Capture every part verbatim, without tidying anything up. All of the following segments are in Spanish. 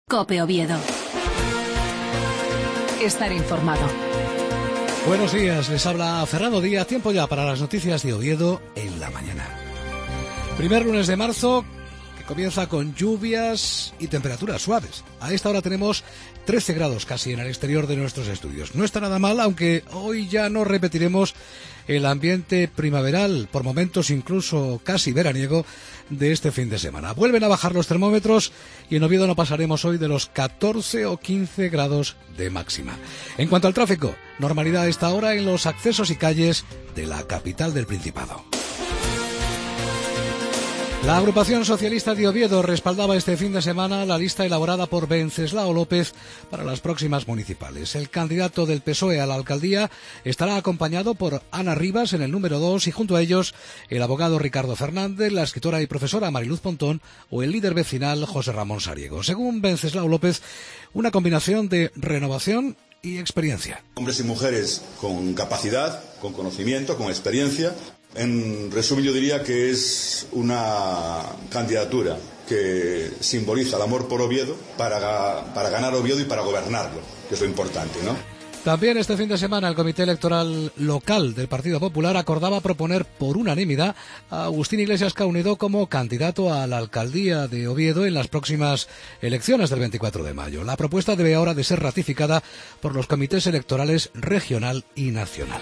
COPE Oviedo. Estar informado. Buenos días, les habla Fernando Díaz. Tiempo ya para las noticias de Oviedo en la mañana. Primer lunes de marzo, que comienza con lluvias y temperaturas suaves. A esta hora tenemos trece grados casi en el exterior de nuestros estudios. No está nada mal, aunque hoy ya no repetiremos el ambiente primaveral, por momentos incluso casi veraniego, de este fin de semana. Vuelven a bajar los termómetros y en Oviedo no pasaremos hoy de los catorce o quince grados de máxima. En cuanto al tráfico, normalidad a esta hora en los accesos y calles de la capital del Principado. La agrupación socialista de Oviedo respaldaba este fin de semana la lista elaborada por Wenceslao López para las próximas municipales. El candidato del P S O E a la alcaldía estará acompañado por Ana Rivas en el número dos y junto a ellos el abogado Ricardo Fernández, la escritora y profesora Mariluz Pontón o el líder vecinal José Ramón Sariego. Según Wenceslao López, una combinación de renovación y experiencia. Hombres y mujeres con capacidad, con conocimiento, con experiencia. En resumen, yo diría que es una candidatura que simboliza el amor por Oviedo para, para ganar Oviedo y para gobernarlo, que es lo importante, ¿no? También este fin de semana el Comité Electoral Local del Partido Popular acordaba proponer por unanimidad a Agustín Iglesias Caunido como candidato a la alcaldía de Oviedo en las próximas elecciones del veinticuatro de mayo. La propuesta debe ahora de ser ratificada por los comités electorales regional y nacional.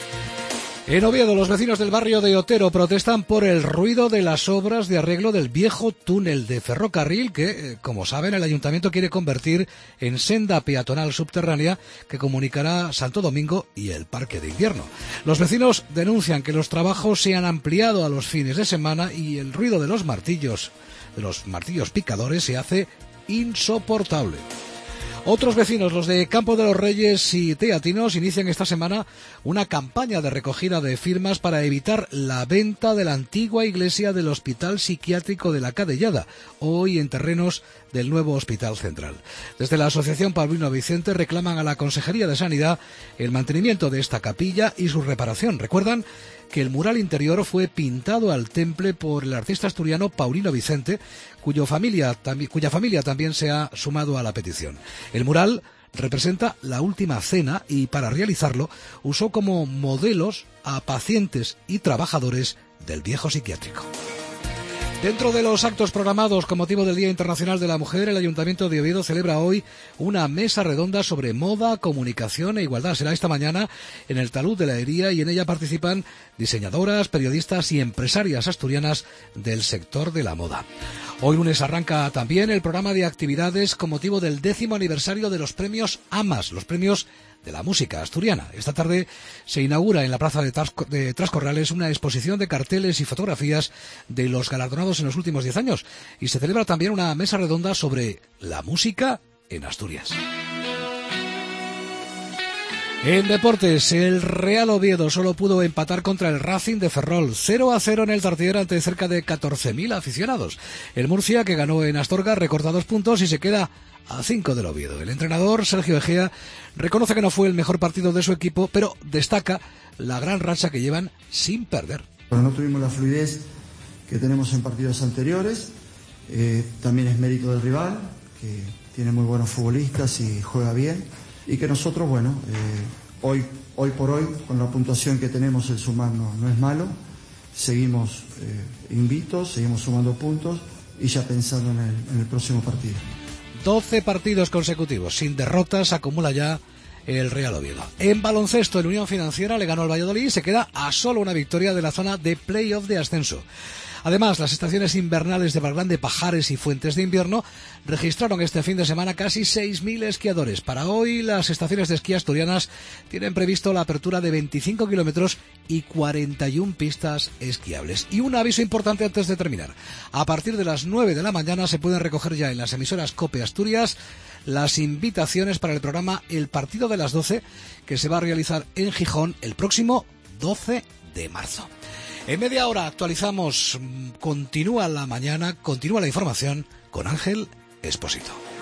En Oviedo, los vecinos del barrio de Otero protestan por el ruido de las obras de arreglo del viejo túnel de ferrocarril que, como saben, el ayuntamiento quiere convertir en senda peatonal subterránea que comunicará Santo Domingo y el Parque de Invierno. Los vecinos denuncian que los trabajos se han ampliado a los fines de semana y el ruido de los martillos, de los martillos picadores, se hace insoportable. Otros vecinos, los de Campo de los Reyes y Teatinos, inician esta semana una campaña de recogida de firmas para evitar la venta de la antigua iglesia del Hospital Psiquiátrico de la Cadellada, hoy en terrenos del nuevo Hospital Central. Desde la Asociación Paulino Vicente reclaman a la Consejería de Sanidad el mantenimiento de esta capilla y su reparación. Recuerdan que el mural interior fue pintado al temple por el artista asturiano Paulino Vicente, cuyo familia, tam- cuya familia también se ha sumado a la petición. El mural representa la última cena y para realizarlo usó como modelos a pacientes y trabajadores del viejo psiquiátrico. Dentro de los actos programados con motivo del Día Internacional de la Mujer, el Ayuntamiento de Oviedo celebra hoy una mesa redonda sobre moda, comunicación e igualdad. Será esta mañana en el Talud de la Hería y en ella participan diseñadoras, periodistas y empresarias asturianas del sector de la moda. Hoy lunes arranca también el programa de actividades con motivo del décimo aniversario de los premios AMAS, los premios de la música asturiana. Esta tarde se inaugura en la plaza de, Trasco, de Trascorrales una exposición de carteles y fotografías de los galardonados en los últimos diez años y se celebra también una mesa redonda sobre la música en Asturias. En deportes, el Real Oviedo solo pudo empatar contra el Racing de Ferrol, cero a cero en el Tartiere ante cerca de catorce mil aficionados. El Murcia, que ganó en Astorga, recorta dos puntos y se queda a cinco del Oviedo. El entrenador, Sergio Egea, reconoce que no fue el mejor partido de su equipo, pero destaca la gran racha que llevan sin perder. Bueno, no tuvimos la fluidez que tenemos en partidos anteriores, eh, también es mérito del rival, que tiene muy buenos futbolistas y juega bien, y que nosotros, bueno, eh, hoy, hoy por hoy, con la puntuación que tenemos, el sumar no, no es malo, seguimos eh, invictos, seguimos sumando puntos y ya pensando en el, en el próximo partido. doce partidos consecutivos sin derrotas acumula ya el Real Oviedo. En baloncesto, el Unión Financiera le ganó al Valladolid y se queda a solo una victoria de la zona de playoff de ascenso. Además, las estaciones invernales de Valgrande, Pajares y Fuentes de Invierno registraron este fin de semana casi seis mil esquiadores. Para hoy, las estaciones de esquí asturianas tienen previsto la apertura de veinticinco kilómetros y cuarenta y una pistas esquiables. Y un aviso importante antes de terminar. A partir de las nueve de la mañana se pueden recoger ya en las emisoras COPE Asturias las invitaciones para el programa El Partido de las doce, que se va a realizar en Gijón el próximo doce de marzo. En media hora actualizamos, continúa la mañana, continúa la información con Ángel Expósito.